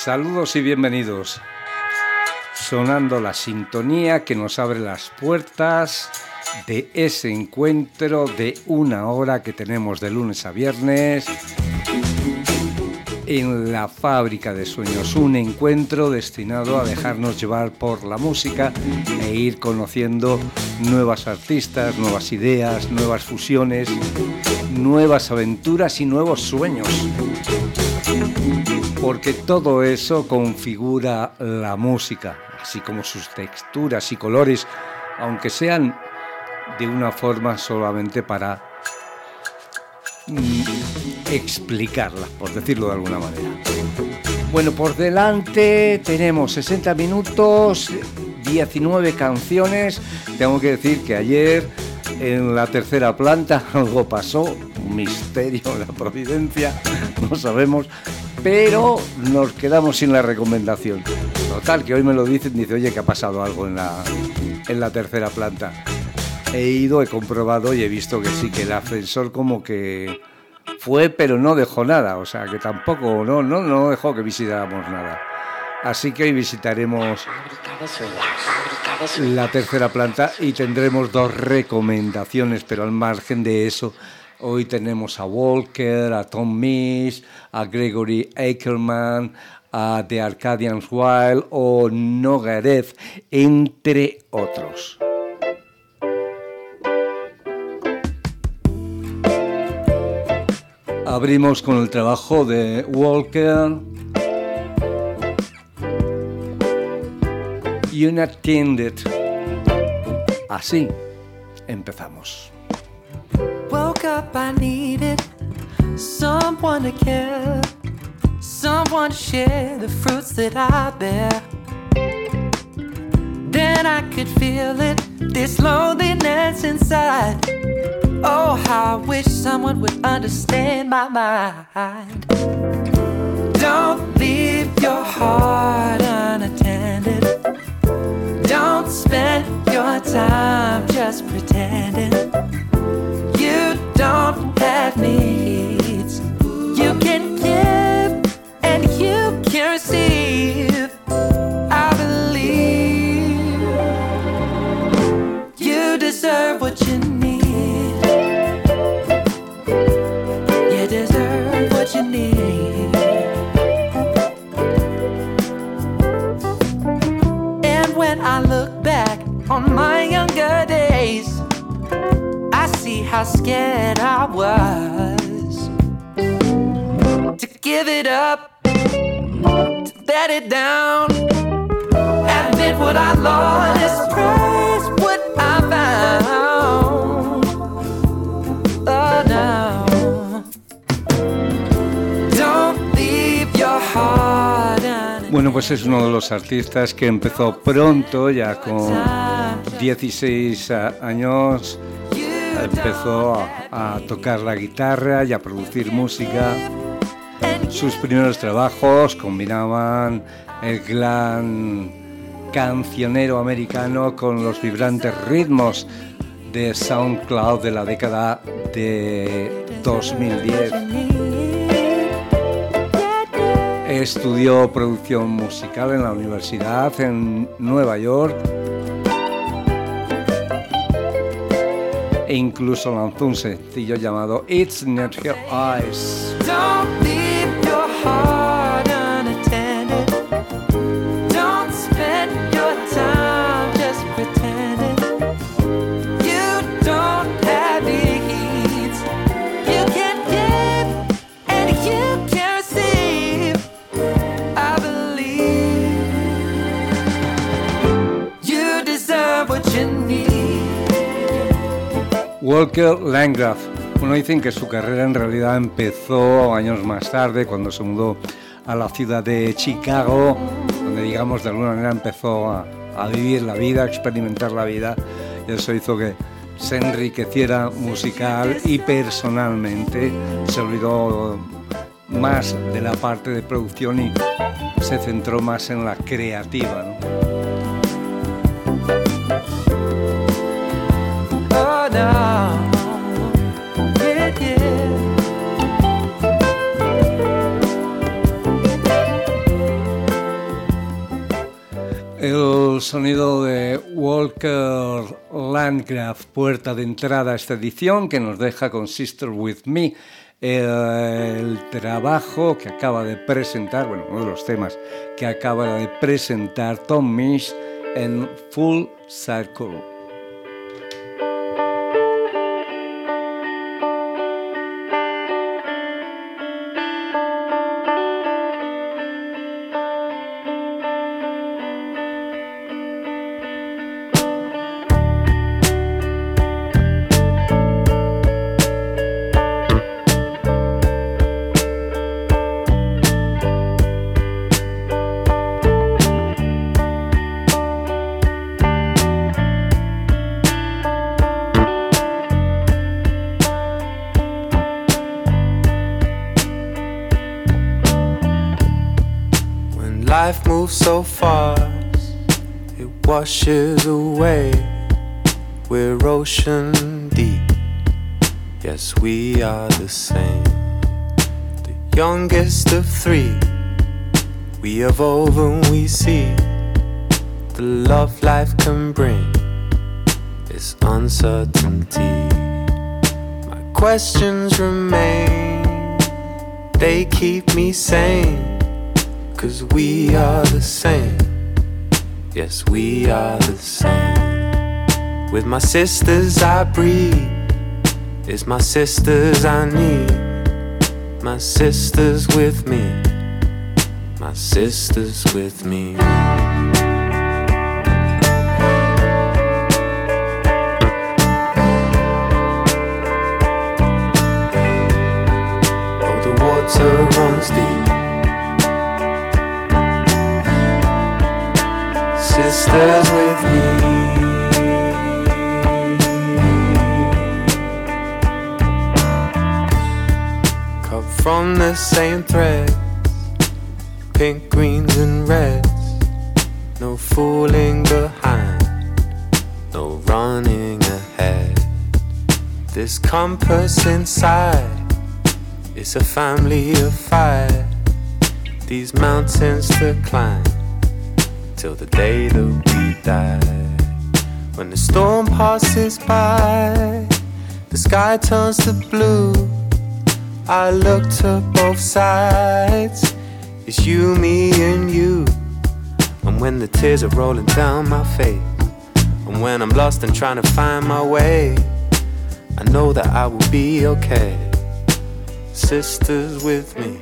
Saludos y bienvenidos. Sonando la sintonía que nos abre las puertas de ese encuentro de una hora que tenemos de lunes a viernes en la Fábrica de Sueños. Un encuentro destinado a dejarnos llevar por la música e ir conociendo nuevas artistas, nuevas ideas, nuevas fusiones, nuevas aventuras y nuevos sueños. Porque todo eso configura la música, así como sus texturas y colores, aunque sean de una forma solamente para explicarlas, por decirlo de alguna manera. Bueno, por delante tenemos 60 minutos, 19 canciones. Tengo que decir que ayer en la tercera planta algo pasó, un misterio de la providencia, no sabemos, pero nos quedamos sin la recomendación. Total, que hoy me lo dicen, dice, oye, que ha pasado algo en la tercera planta. He ido, he comprobado y he visto que sí, que el ascensor como que fue, pero no dejó nada, o sea, que tampoco, no dejó que visitáramos nada. Así que hoy visitaremos la tercera planta y tendremos dos recomendaciones, pero al margen de eso, hoy tenemos a Walker, a Tom Misch, a Gregory Akerman, a The Arcadians Wild o Nogarev, entre otros. Abrimos con el trabajo de Walker, Unattended. Así empezamos. Woke up, I needed someone to care, someone to share the fruits that I bear. Then I could feel it, this loneliness inside. Oh, how I wish someone would understand my mind. Don't leave your heart unattended. Don't spend your time just pretending. You don't have needs. You can give and you can receive. I believe you deserve what you need. You deserve what you need. And when I look back on my younger days, I see how scared I was to give it up, to let it down, admit what I lost, praise what I found. Oh no, don't leave your heart on. Bueno, pues es uno de los artistas que empezó pronto, ya con 16 años. Empezó a tocar la guitarra y a producir música. Sus primeros trabajos combinaban el glam cancionero americano con los vibrantes ritmos de SoundCloud de la década de 2010. Estudió producción musical en la universidad en Nueva York e incluso lanzó un sencillo llamado It's Not Your Eyes. Don't leave your heart unattended. Don't spend your time just pretending. You don't have needs. You can give and you can receive. I believe you deserve what you need. Walker Landgraf. Bueno, dicen que su carrera en realidad empezó años más tarde, cuando se mudó a la ciudad de Chicago, donde, digamos, de alguna manera empezó a vivir la vida, a experimentar la vida, y eso hizo que se enriqueciera musical y personalmente. Se olvidó más de la parte de producción y se centró más en la creativa, ¿no? Oh no, yeah, yeah. sonido de Walker Landgraf, puerta de entrada a esta edición, que nos deja con Sister With Me, el trabajo que acaba de presentar, bueno, uno de los temas que acaba de presentar Tom Misch en Full Circle. Life moves so fast, it washes away. We're ocean deep, yes we are the same. The youngest of three, we evolve and we see the love life can bring is uncertainty. My questions remain, they keep me sane. 'Cause we are the same, yes we are the same. With my sisters I breathe, it's my sisters I need. My sisters with me, my sisters with me. Oh, the water runs deep, sisters with me. Cut from the same thread, pink, greens and reds. No fooling behind, no running ahead. This compass inside is a family of five. These mountains to climb till the day that we die. When the storm passes by, the sky turns to blue. I look to both sides, it's you, me and you. And when the tears are rolling down my face, and when I'm lost and trying to find my way, I know that I will be okay. Sisters with me.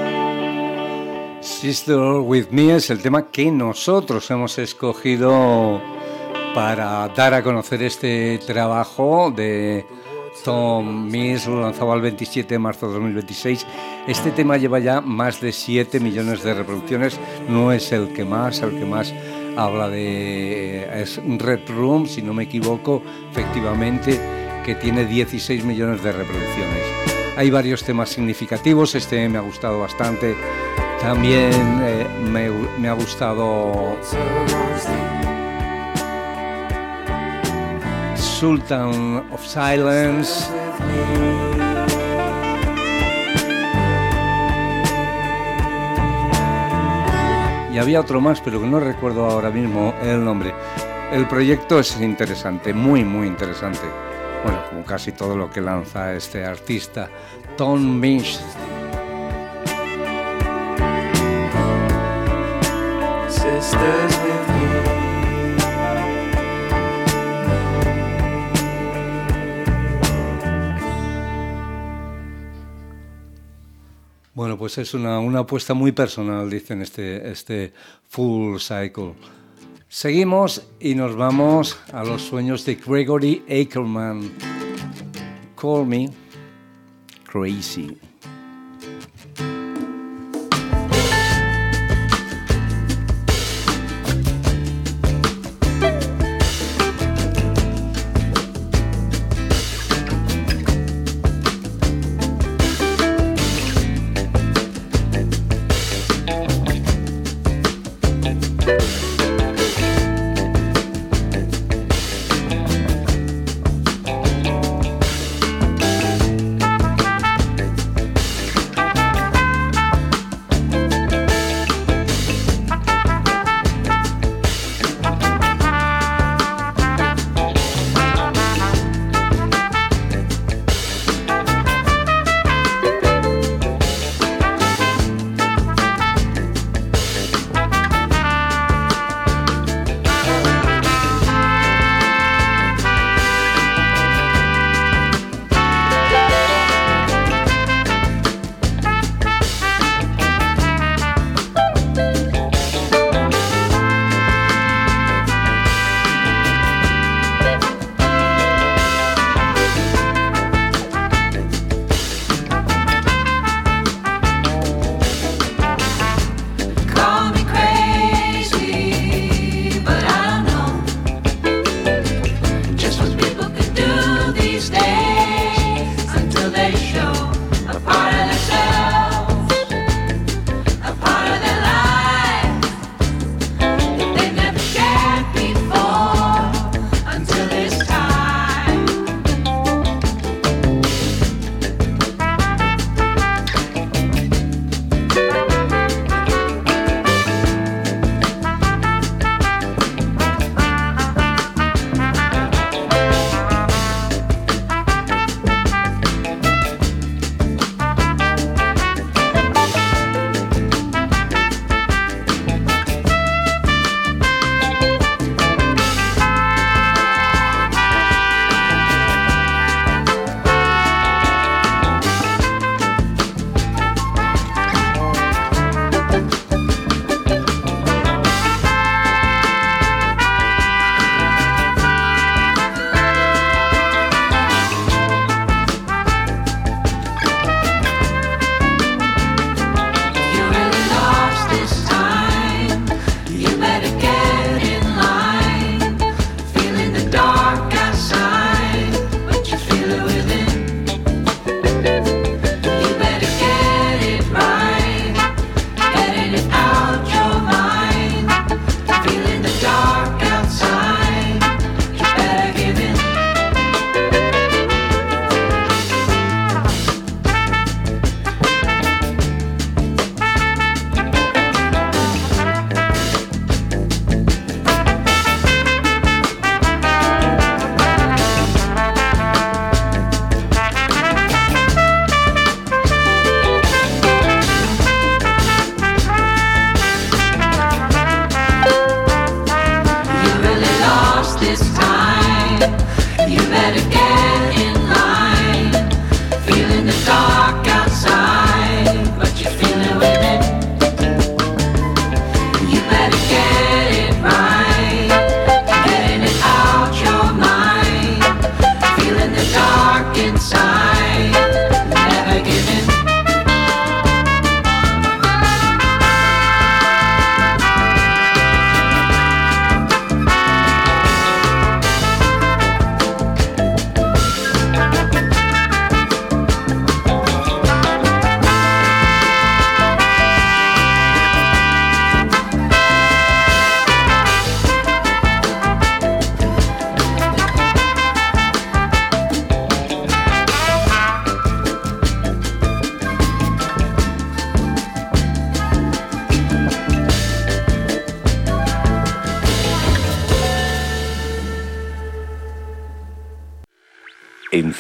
Sister With Me es el tema que nosotros hemos escogido para dar a conocer este trabajo de Tom Misch, lo lanzaba el 27 de marzo de 2026. Este tema lleva ya más de 7 millones de reproducciones, no es el que más habla de... es Red Room, si no me equivoco, efectivamente, que tiene 16 millones de reproducciones. Hay varios temas significativos, este me ha gustado bastante. También me ha gustado Sultan of Silence. Y había otro más, pero que no recuerdo ahora mismo el nombre. El proyecto es interesante, muy interesante. Bueno, como casi todo lo que lanza este artista, Tom Misch. Sisters with me. Bueno, pues es una apuesta muy personal, dicen este Full Cycle. Seguimos y nos vamos a los sueños de Gregory Akerman. Call Me Crazy.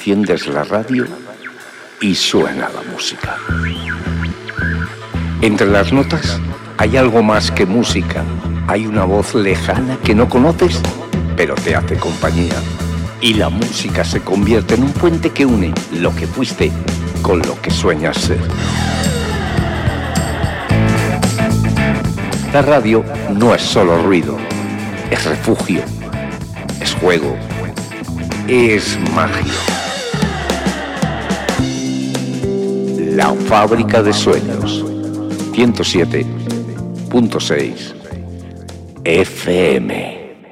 enciendes la radio y suena la música. Entre las notas hay algo más que música. Hay una voz lejana que no conoces, pero te hace compañía. Y la música se convierte en un puente que une lo que fuiste con lo que sueñas ser. La radio no es solo ruido, es refugio, es juego, es magia. La fábrica de sueños, 107.6 FM.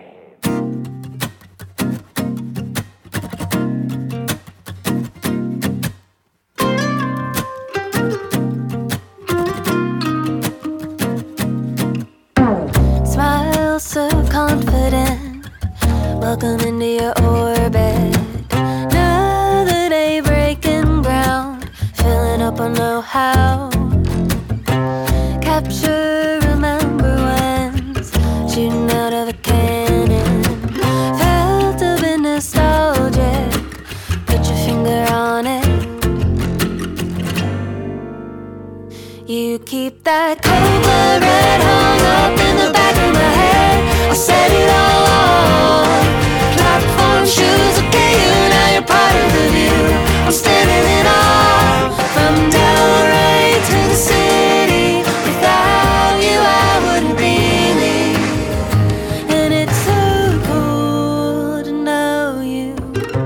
Welcome into your orbit. Another day breaking ground, filling up on know-how. Capture remember when's shooting out of a cannon. Felt a bit nostalgic, put your finger on it. You keep that cold blood red hung up in the back of my head. I'll set it all off. Platform shoes, okay, you now you're part of the view. I'm standing in awe. From Delray to the city, without you I wouldn't be me. And it's so cool to know you.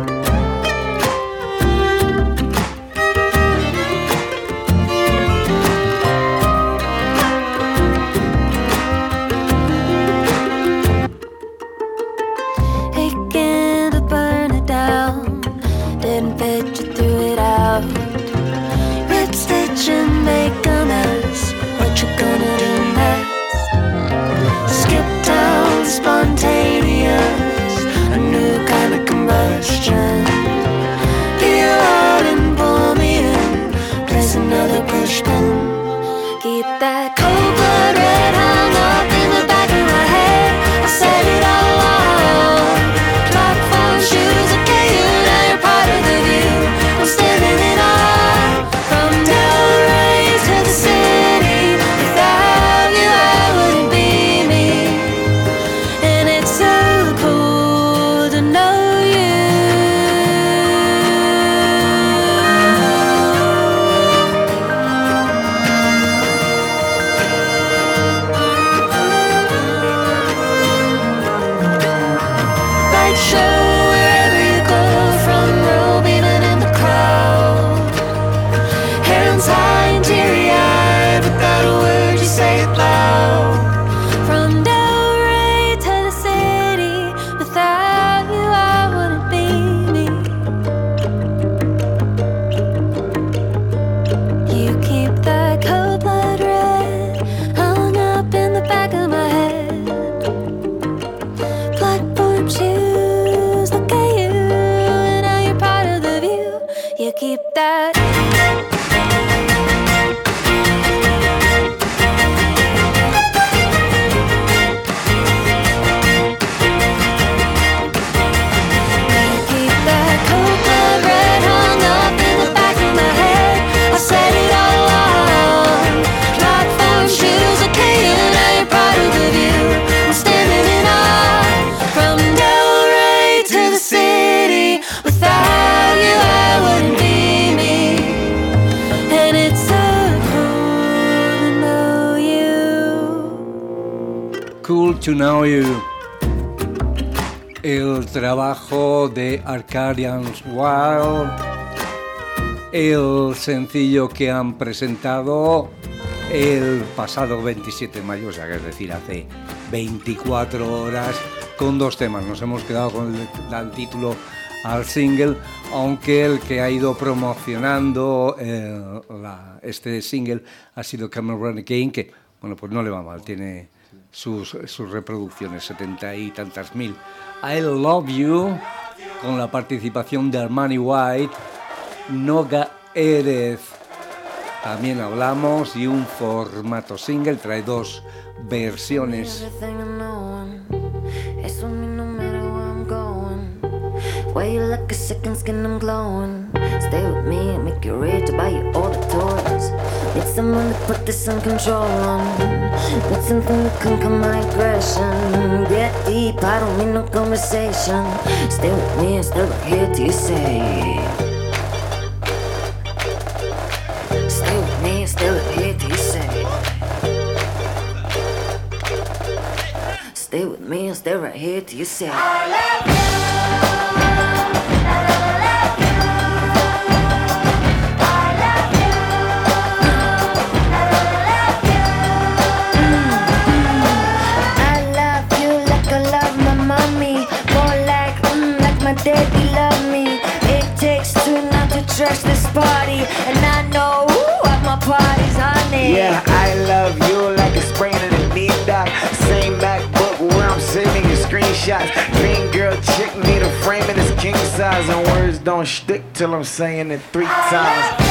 Aching to burn it down, didn't picture through it out. Rip stitch and make a mess, what you gonna do next? Skip town, spontaneous, a new kind of combustion. Peel out and pull me in, place another push pin. Keep that cold blood red hung up in the back of my head. I set it all off. Platform shoes, okay, you now you're part of the view. I'm standing in awe. From Delray to the city, without you I wouldn't be me. And it's so cool to know you. Light show wherever you go, front row beaming in the crowd. Hands high and teary-eyed, without a word you say it loud. From Delray to the city, without you I wouldn't be me. You keep that cold blood red hung up in the back of my head. Platform shoes, look at you, and now you're part of the view. You keep that. You keep that cold blood red hung up in the back of my head. I set it all off. Platform shoes, okay, you now you're part of the view. I'm standing in awe. From Delray to the city, without you I wouldn't be me. And it's so cool to know you. Cool to Know You. El trabajo de Arcadians Wild, el sencillo que han presentado el pasado 27 de mayo, o sea, que es decir, hace 24 horas, con 2 temas. Nos hemos quedado con el título al single, aunque el que ha ido promocionando este single ha sido Cameron Again, que, bueno, pues no le va mal, tiene sus reproducciones, 70 y tantas mil. I Love You, con la participación de Armani White, Noga Erez. También hablamos, y un formato single, trae 2 versiones. Why you like a second skin, I'm glowing. Stay with me and make you ready to buy you all the toys. Need someone to put this in control on. Need something to conquer my aggression. Get deep, I don't need no conversation. Stay with me and stay right here till you say. Stay with me and stay right here till you say. Stay with me and stay right here till you say. I love you. Daddy love me. It takes two not to trash this party, and I know what my party's honey. Yeah, I love you like a sprain in a knee doc. Same MacBook where I'm saving your screenshots. Green girl chick need a frame and it's king size, and words don't stick till I'm saying it 3 times.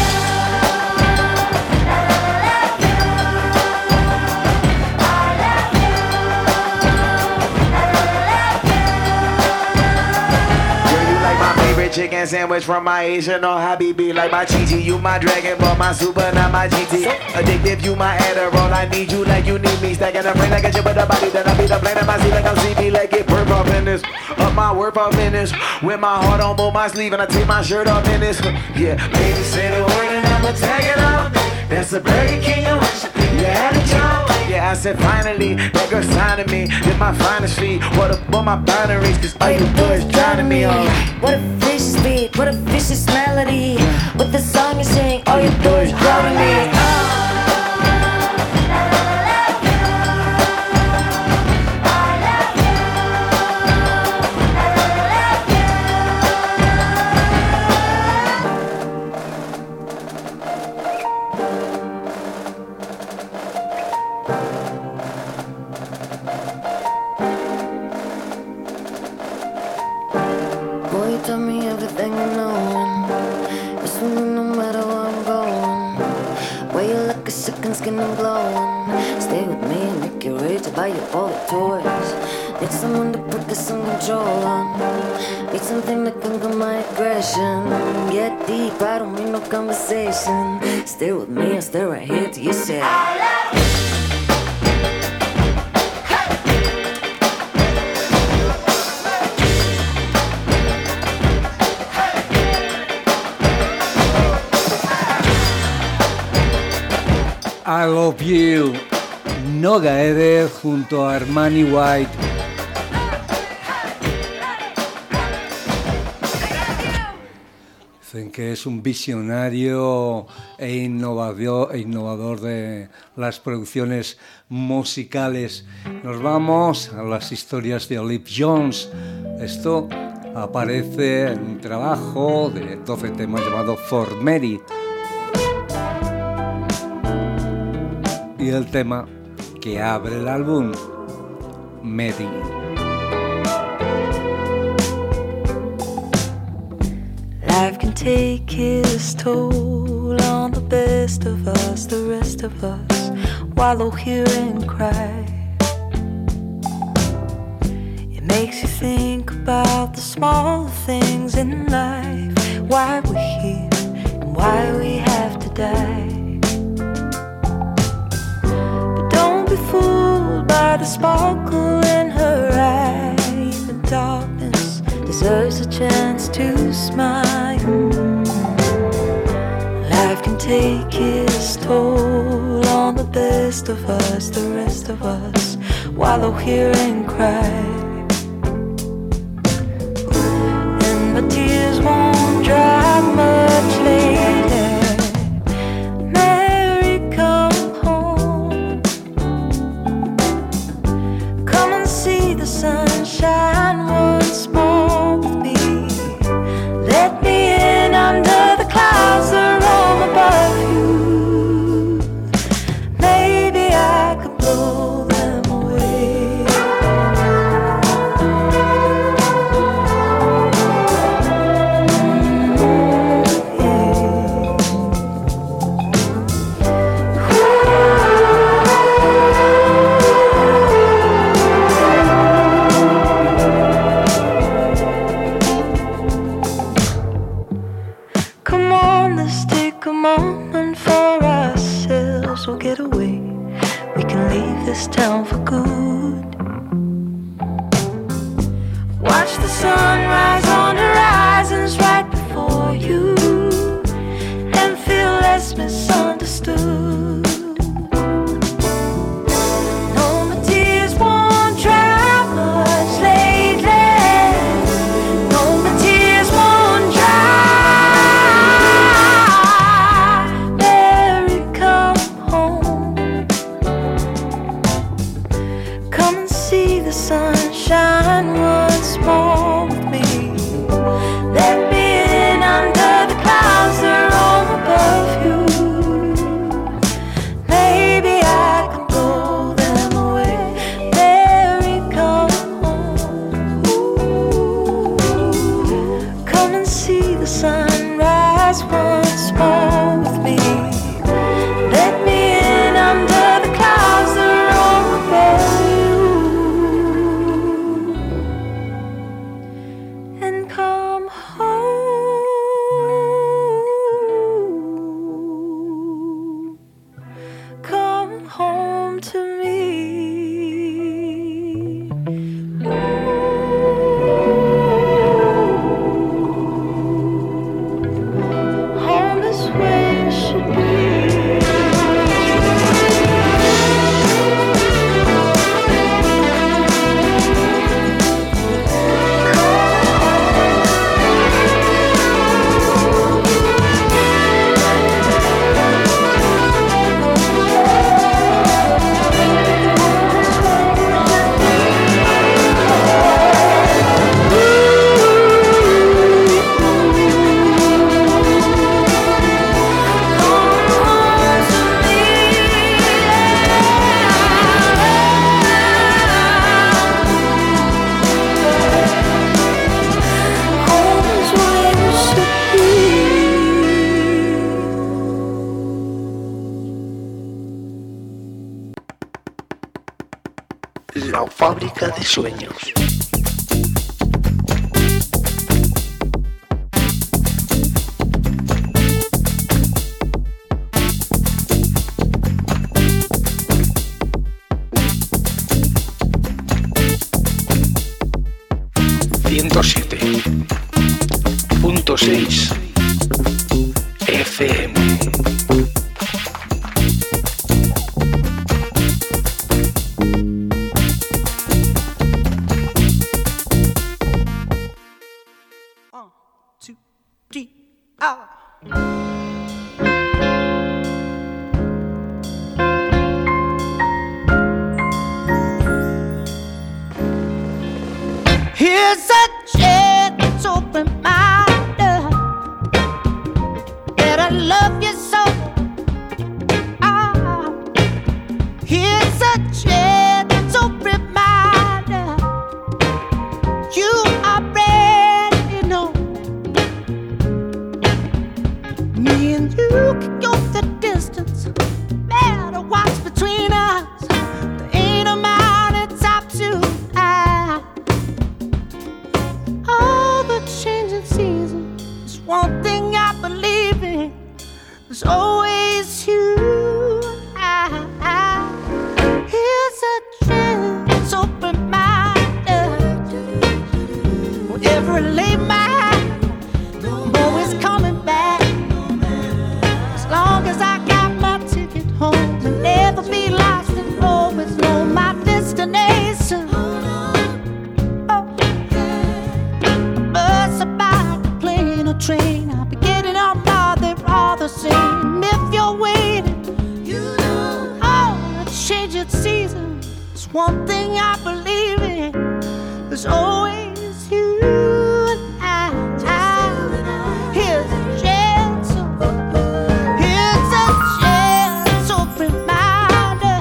Chicken sandwich from my Asian or Habibi. Like my Chi-Chi, you my Dragon Ball, my Super, not my GT. Addictive, you my Adderall, I need you like you need me. Stacking the brain like a chip with a body, then I be the blame of my seat like I'm CB. Like it perp off in this, up my work off in this. With my heart on both my sleeve and I take my shirt off in this. Yeah, baby say the word and I'ma tag it off. That's a Burger King, you had a job. Yeah, I said finally, that girl signed to me. Did my finest feet, what up my binaries, cause all you do is drowning me on. What a vicious beat, what a vicious melody. With the song you sing, all you do is drowning me. Tell me everything you know. It's with me no matter where I'm going. Where you like a second skin, I'm glowing. Stay with me and make you ready to buy you all the toys. Need someone to put this in control on. Need something to conquer my aggression. Get deep, I don't need no conversation. Stay with me and stay right here till you say I love you. I Love You, Noga Eder junto a Armani White. Dicen que es un visionario e innovador de las producciones musicales. Nos vamos a las historias de Olive Jones. Esto aparece en un trabajo de 12 temas llamado For Mary. Y el tema que abre el álbum, Mary. Life can take its toll on the best of us, the rest of us wallow here and cry. It makes you think about the small things in life, why we're here and why we have to die. Be fooled by the sparkle in her eye. Even darkness deserves a chance to smile. Life can take its toll on the best of us, the rest of us wallow here and cry. And my tears won't dry much later. Sunshine once more with me. Let me in under the clouds that roam above you. Maybe I could blow them away. Come on, let's take a moment for ourselves. We'll get away. We can leave this town for good. Watch the sunrise on horizons right before you, and feel less misunderstood. No, my tears won't dry much lately. No, my tears won't dry. Mary, come home. Come and see the sunshine once more with me. Let me in under the clouds that roll above you. Maybe I can blow them away. Mary, come home. Ooh. Come and see the sunrise once more with me. Let me in under the clouds that roll above you. And come home. Come home to me. Home is where you should be. Home is where you should be. La fábrica de sueños. .6 FM. Here's a chance, open my door, that I love you so. Ah, here's a chance, open my door. You already know. Me and you can go the distance, matter what's between us. There ain't a mountain top too high. All the changing seasons is one thing I believe in. There's always you. Here's a chance, open my door. Wherever I lay my hat, I'm always coming back. As long as I got my ticket home, to never be lost and always know my destination. Bus, a bike, a plane, a train, I'll be getting on board, they're all the same. If you're waiting, you know, oh, a changing season is one thing I believe in. There's always you and I. Here's a chance, here's a chance, open my door.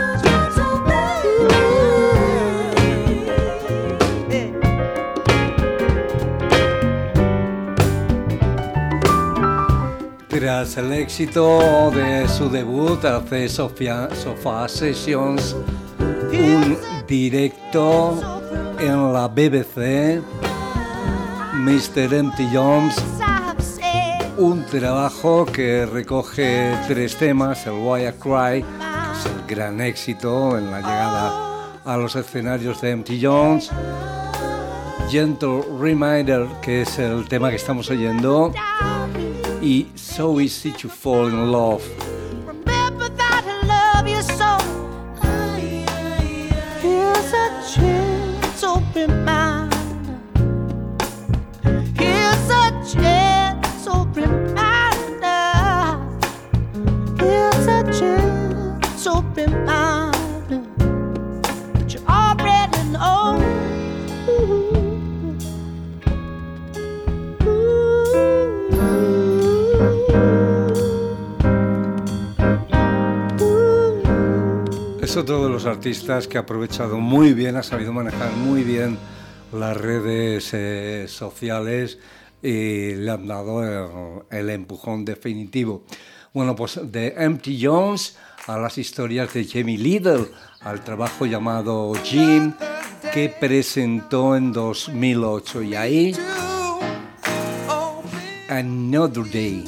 Tras el éxito de su debut hace Sofa Sessions, un directo en la BBC, Mr. Empty Jones Un trabajo que recoge 3 temas, el Why I Cry, que es el gran éxito en la llegada a los escenarios de Empty Jones, Gentle Reminder, que es el tema que estamos oyendo, y So Easy to Fall in Love. Remember that I love you so. Here's a gentle reminder. Here's a gentle reminder. Here's a gentle reminder that you already know. Es otro de los artistas que ha aprovechado muy bien, ha sabido manejar muy bien las redes sociales y le han dado el empujón definitivo. Bueno, pues de Empty Jones a las historias de Jamie Lidl, al trabajo llamado Jim, que presentó en 2008, y ahí Another Day.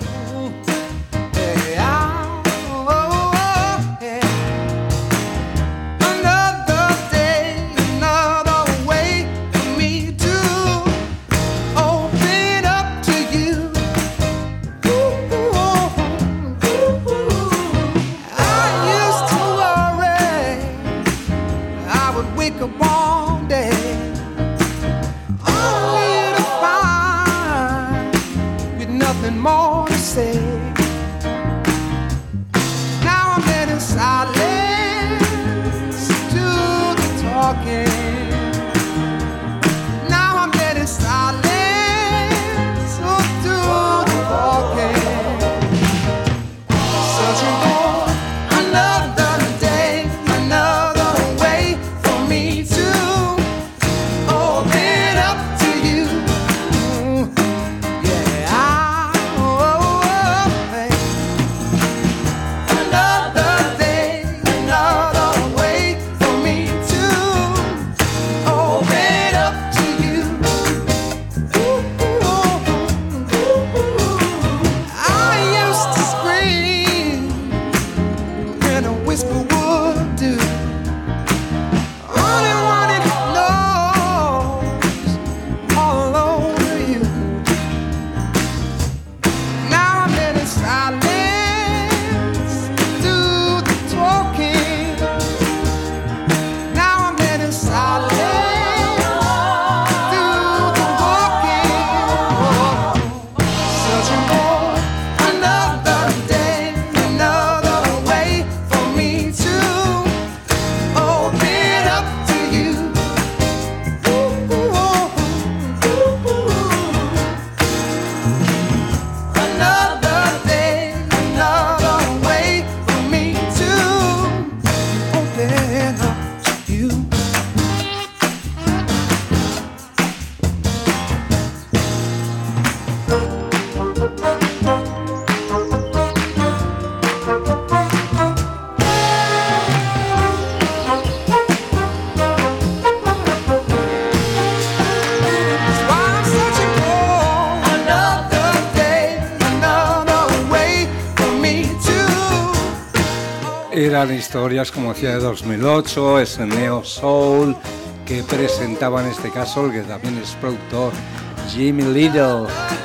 Eran historias, como decía, de 2008, ese Neo Soul que presentaba en este caso el que también es productor, Jimmy Lidl.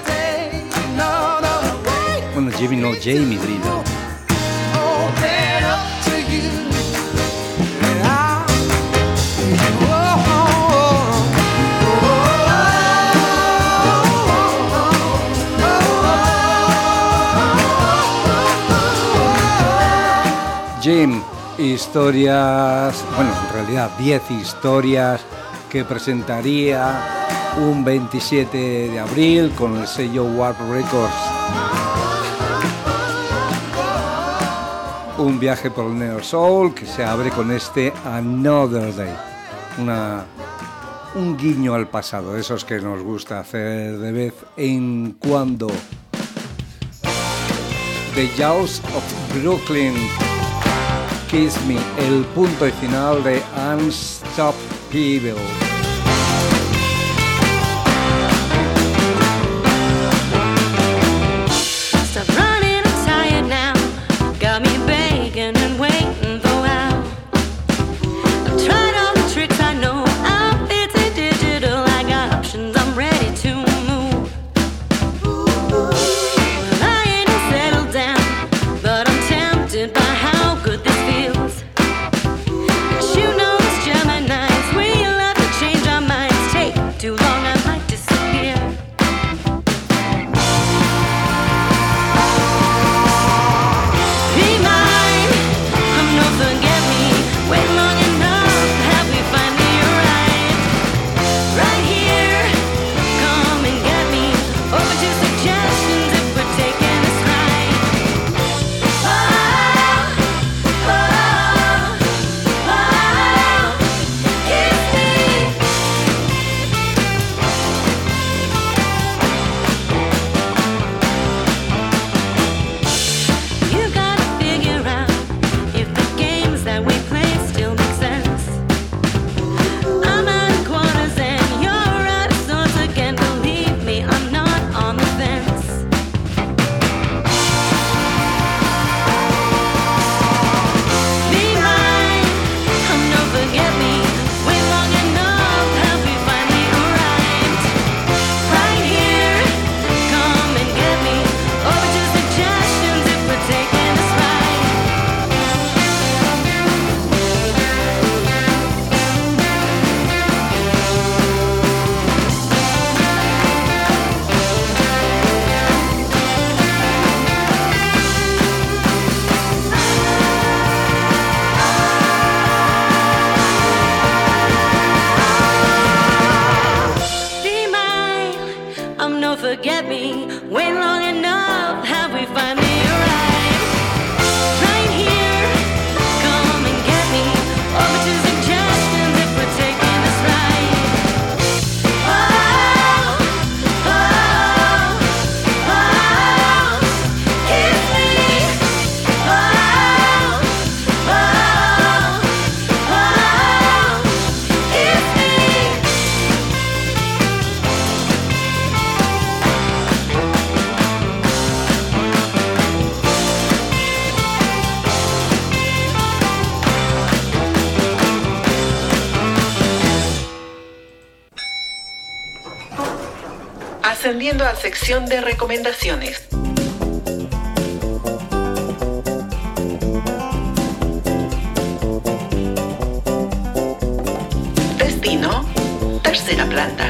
Bueno, Jimmy no, Jamie Lidl. Jim, historias, bueno, en realidad 10 historias que presentaría un 27 de abril con el sello Warp Records. Un viaje por el Neo Soul que se abre con este Another Day. Un guiño al pasado, esos que nos gusta hacer de vez en cuando. The Jaws of Brooklyn, Kiss Me, el punto y final de Unstoppable. volviendo a sección de recomendaciones. Destino, tercera planta.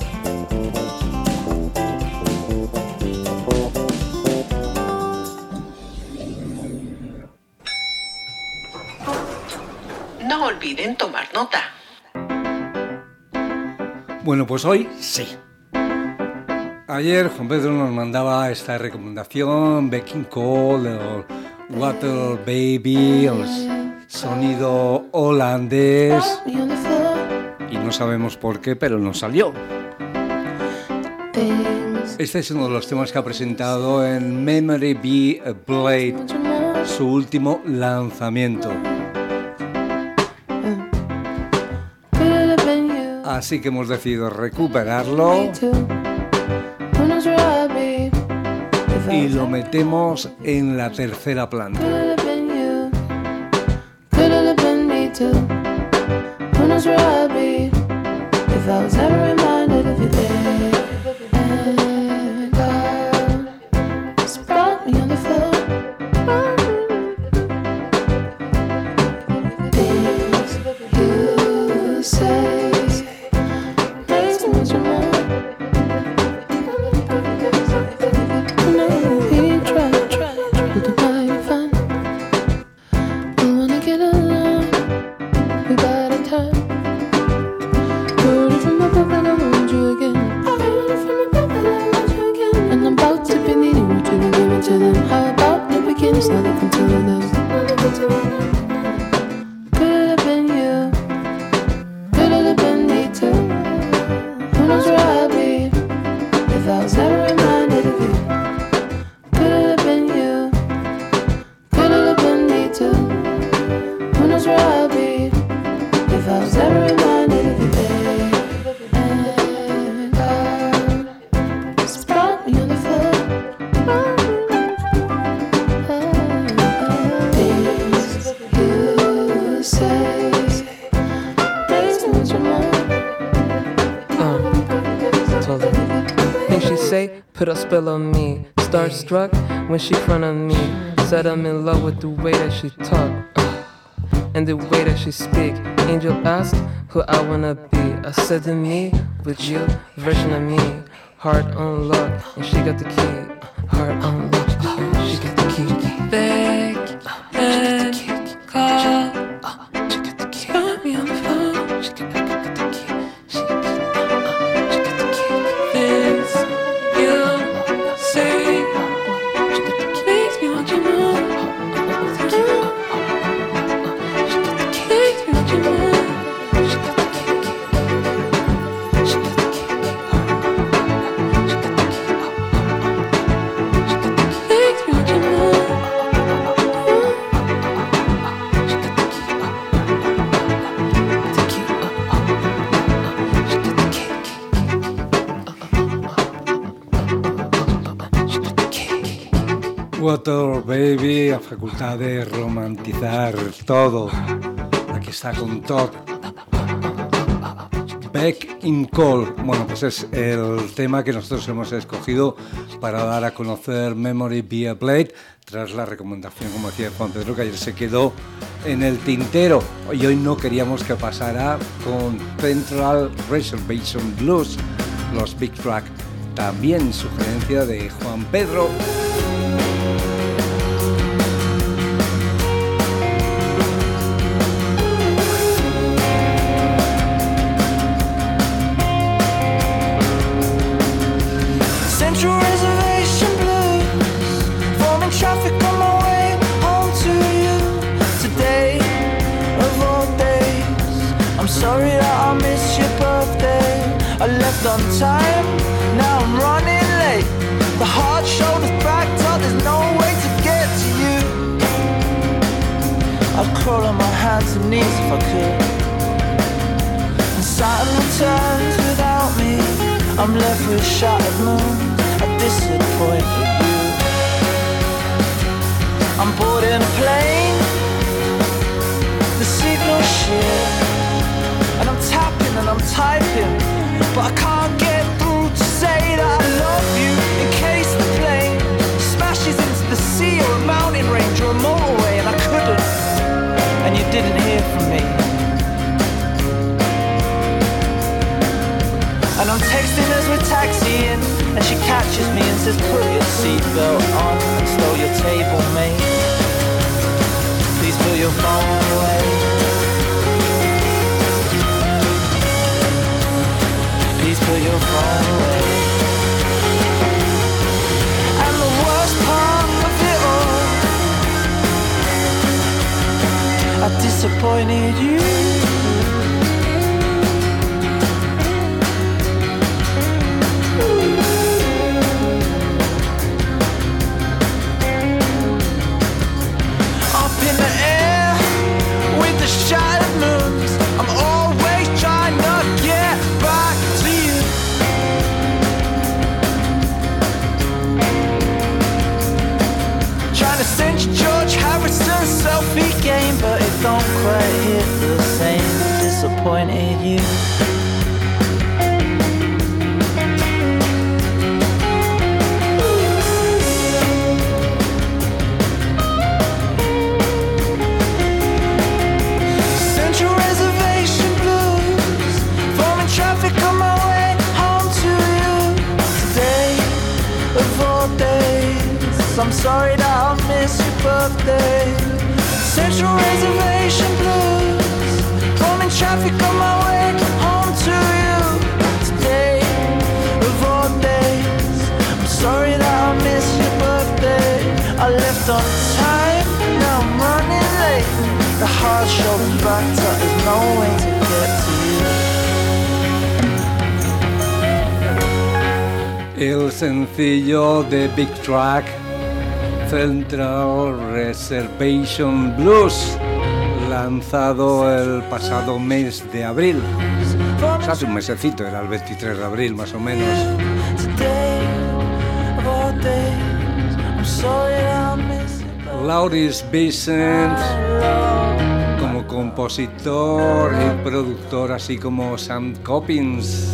No olviden tomar nota. Bueno, pues hoy sí. Ayer Juan Pedro nos mandaba esta recomendación, Becking Cole, el Water Baby, el sonido holandés. Y no sabemos por qué, pero nos salió. Este es uno de los temas que ha presentado en Memory Be a Blade, su último lanzamiento. Así que hemos decidido recuperarlo y lo metemos en la tercera planta. Put a spell on me, starstruck when she front of me. Said I'm in love with the way that she talk and the way that she speak. Angel asked who I wanna be. I said to me, with you, version of me. Heart on lock and she got the key. Heart on lock and she got the key. Beg and call. She got the key. Put me on the phone. She got the key. She got the key. Things you say, makes me want you more. Thank you. She got the key. Makes me want you more. She got the key. She got the key. She got the key. Makes me want you more. She got the key. The key. She got the key. Water Baby, la facultad de romantizar todo. Aquí está con Todd. Becking Cole. Bueno, pues es el tema que nosotros hemos escogido para dar a conocer Memory Be a Blade, tras la recomendación, como decía Juan Pedro, que ayer se quedó en el tintero. Y hoy no queríamos que pasara con Central Reservation Blues, los Big Track. También sugerencia de Juan Pedro. Central Reservation Blues, forming traffic on my way home to you. Today, of all days, I'm sorry that I missed your birthday. I left on time, now I'm running late. The hard shoulders backed up, there's no way to get to you. I'd crawl on my hands and knees if I could. And Saturn returns without me, I'm left with shattered moons. I disappoint with you. I'm bored in a plane, the signal shit, I'm tapping and I'm typing, but I can't get through to say that I love you. says put your seatbelt on and stow your table, mate. Please put your phone away. Please put your phone away. And the worst part of it all, I disappointed you. In the air with the shattered moons, I'm always trying to get back to you. Trying to cinch George Harrison's selfie game, but it don't quite hit the same. Disappointed you. I'm sorry that I missed your birthday. Central Reservation blues, forming traffic on my way home to you. Today of all days, I'm sorry that I missed your birthday. I left on time, now I'm running late. The hard shoulders backed up, there's no way to get to you. El sencillo de Big Track, Central Reservation Blues, lanzado el pasado mes de abril. O sea, hace un mesecito, era el 23 de abril más o menos. Lauris Vicent como compositor y productor, así como Sam Coppins.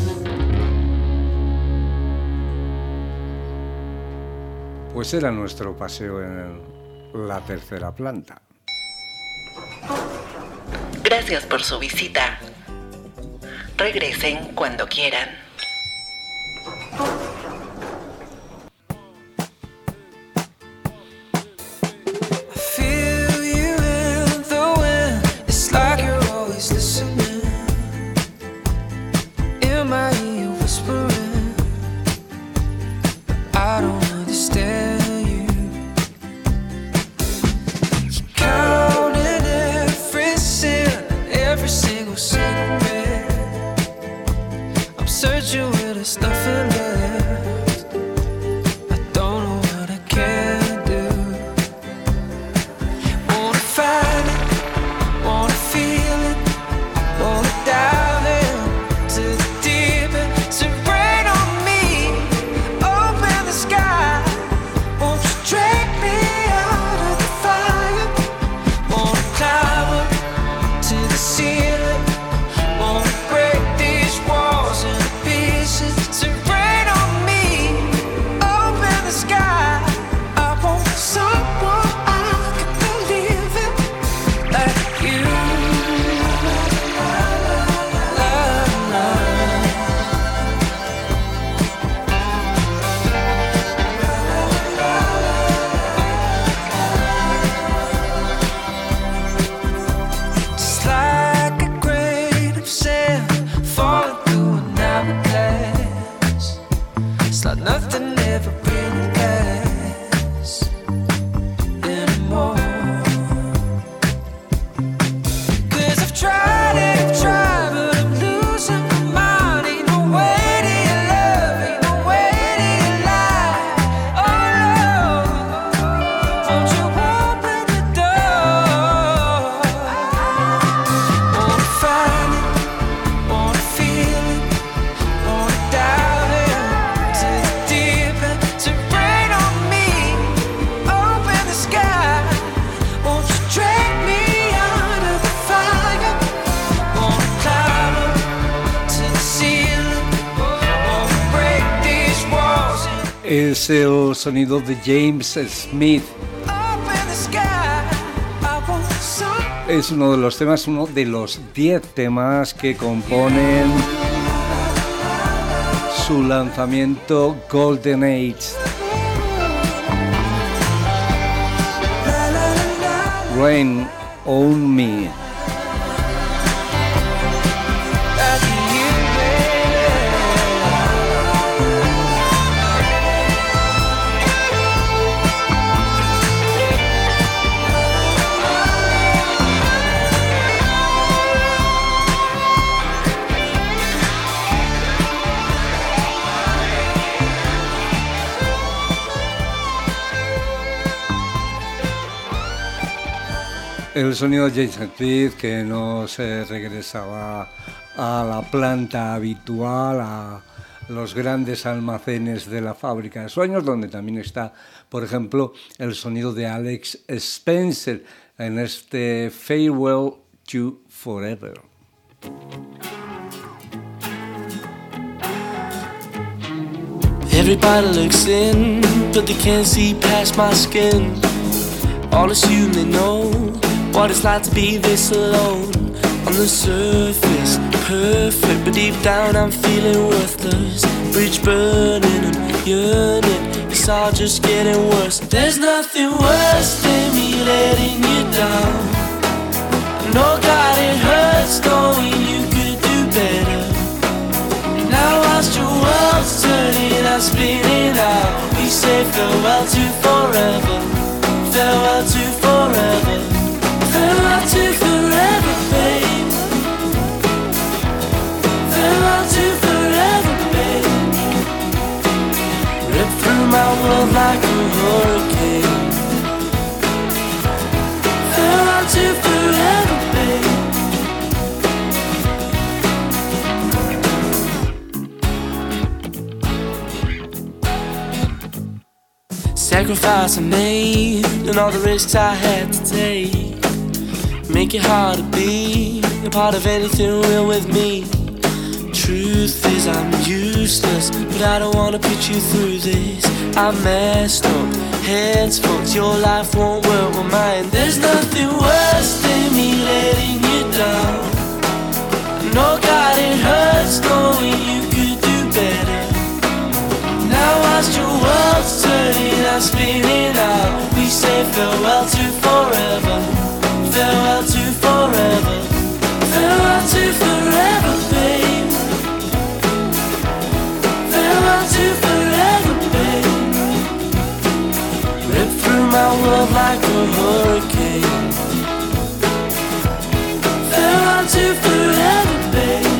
Pues era nuestro paseo en la tercera planta. Gracias por su visita. Regresen cuando quieran. Es el sonido de James Smith. Es uno de los temas, uno de los 10 temas que componen su lanzamiento Golden Age. Rain on Me. El sonido de James Smith, que no se regresaba a la planta habitual, a los grandes almacenes de la fábrica de sueños, donde también está, por ejemplo, el sonido de Alex Spencer en este Farewell to Forever. Everybody looks in, but they can't see past my skin. All assume they know what it's like to be this alone. On the surface, perfect, but deep down I'm feeling worthless. Bridge burning and yearning, it's all just getting worse. There's nothing worse than me letting you down. No, God, it hurts knowing you could do better. Now whilst your world's turning, I'm spinning out. We say farewell to forever, farewell to forever, farewell to forever, babe. Farewell to forever, babe. Rip through my world like a hurricane. Farewell to forever, babe. Sacrifice I made and all the risks I had to take make it hard to be a part of anything real with me. Truth is I'm useless, but I don't wanna put you through this. I messed up, heads fucked, your life won't work with mine. There's nothing worse than me letting you down. No, God, it hurts knowing you could do better. Now whilst your world's turning, I'm spinning out. We say farewell to forever, farewell to forever, farewell to forever, babe. Farewell to forever, babe. Rip through my world like a hurricane. Farewell to forever, babe.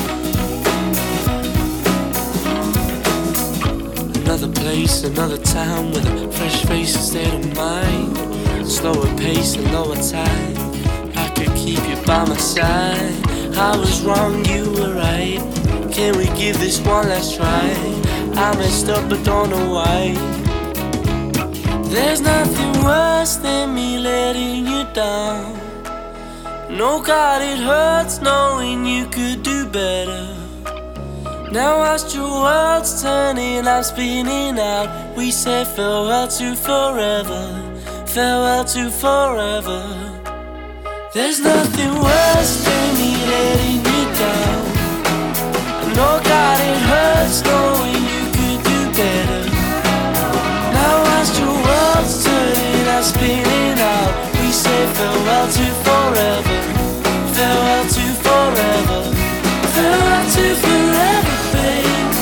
Another place, another town with a fresh face and state of mind. Slower pace and lower tide. I could keep you by my side. I was wrong, you were right. Can we give this one last try? I messed up but don't know why. There's nothing worse than me letting you down. No, God, it hurts knowing you could do better. Now whilst your world's turning, I'm spinning out. We say farewell to forever, farewell to forever. There's nothing worse than me letting you down. No, God, it hurts knowing you could do better. Now whilst your world's turning, I'm spinning out. We say farewell to forever, farewell to forever, farewell to forever, babe.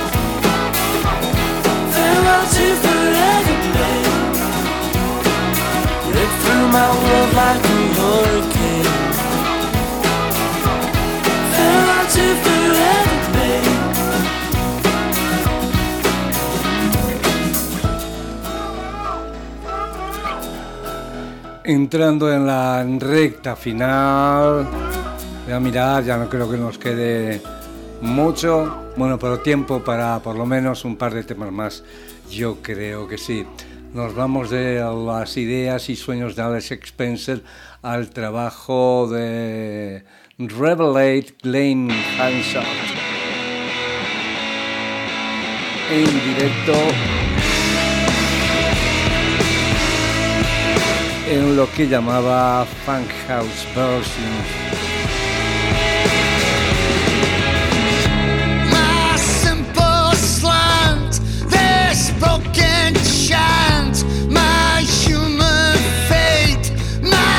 Farewell to forever, babe. Rip through my world like a hurricane. Farewell to forever, babe. Entrando en la recta final, voy a mirar, ya no creo que nos quede mucho, bueno, pero tiempo para por lo menos un par de temas más, yo creo que sí. Nos vamos de las ideas y sueños de Alex Spencer al trabajo de Revelate Glenn Hansard en directo en lo que llamaba Funk House Versions. Broken chant, my human fate, my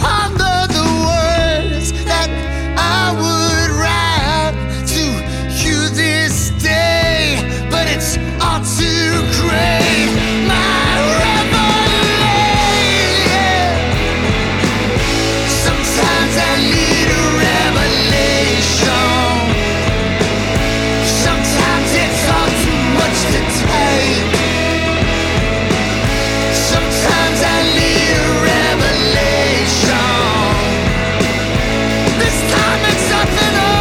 ponder the words that I would write to you this day, but it's all too great. My revelation. Sometimes I need a revelation. Sometimes it's all too much to take. Sometimes I need a revelation. This time it's something else.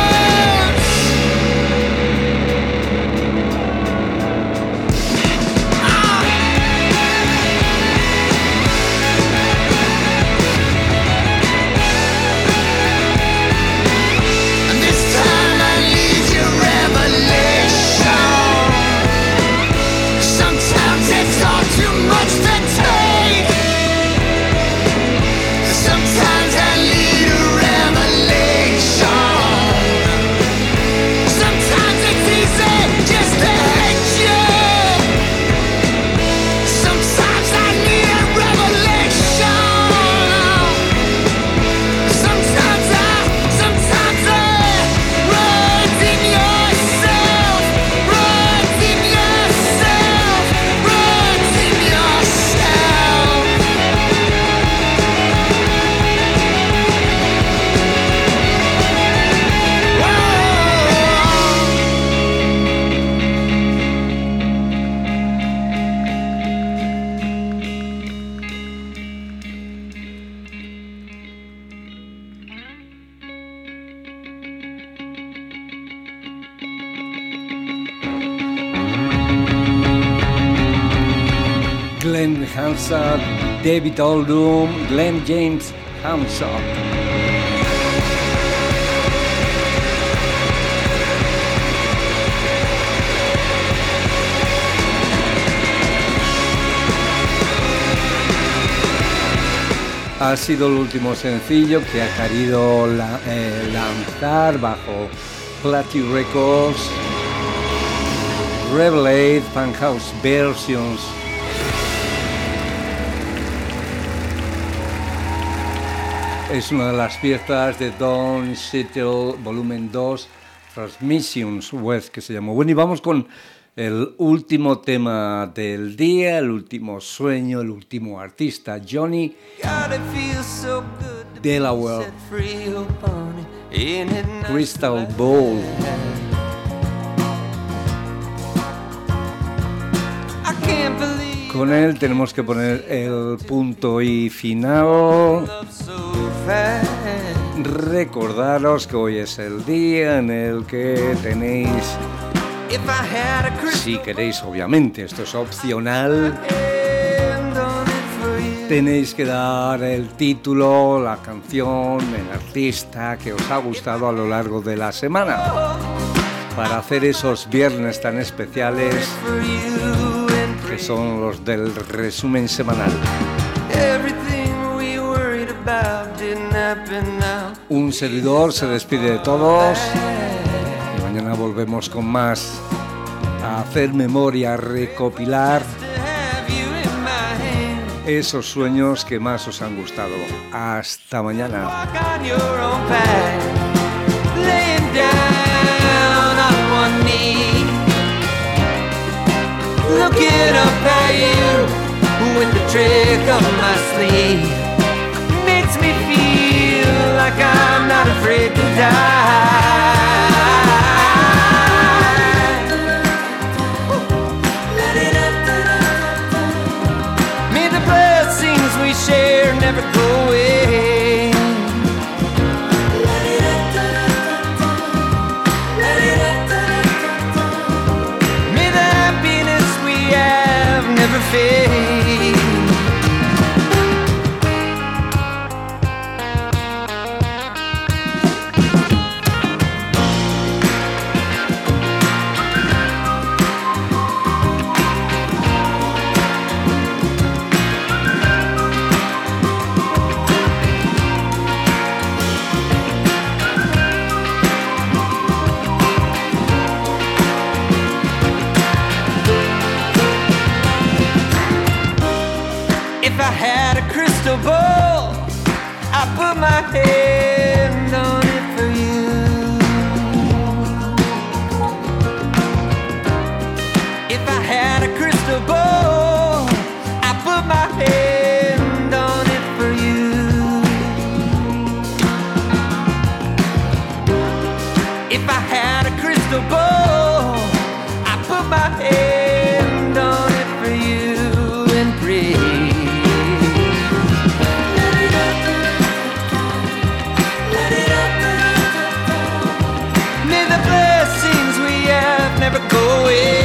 And this time I need your revelation. Sometimes it's all too much to take. Sometimes I need a revelation. Sometimes it's easy just to hate you. Sometimes I need a revelation. Sometimes runs in yourself, runs in yourself, runs in yourself. Glenn Hansard, David Oldham, Glenn James Hansard. Ha sido el último sencillo que ha querido lanzar bajo Platinum Records, Revelate Funhouse Versions. Es una de las piezas de Don Settle Volumen 2, Transmissions West, que se llamó. Bueno, y vamos con el último tema del día, el último sueño, el último artista, Johnny Delaware, Crystal Ball. Con él tenemos que poner el punto y final. Recordaros que hoy es el día en el que tenéis, si queréis, obviamente, esto es opcional, tenéis que dar el título, la canción, el artista que os ha gustado a lo largo de la semana, para hacer esos viernes tan especiales que son los del resumen semanal. Un servidor se despide de todos y mañana volvemos con más, a hacer memoria, a recopilar esos sueños que más os han gustado. Hasta mañana. Looking up at you with the trick of my sleeve makes me feel like I'm not afraid to die. May the blessings we share never go away. Never fade. If I had a crystal ball, I put my hand on it for you. If I had a crystal ball, I put my hand on it for you. If I had a crystal ball, I put my hand on it for you and pray. May the blessings we have never go away.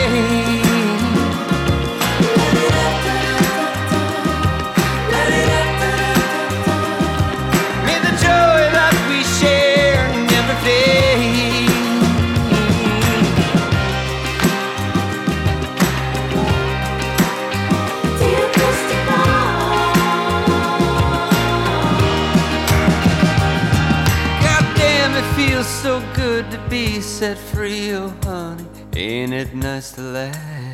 May the joy that we share never fade. Dear Christopher, God damn, it feels so good to be set free, oh honey. Ain't it nice to laugh?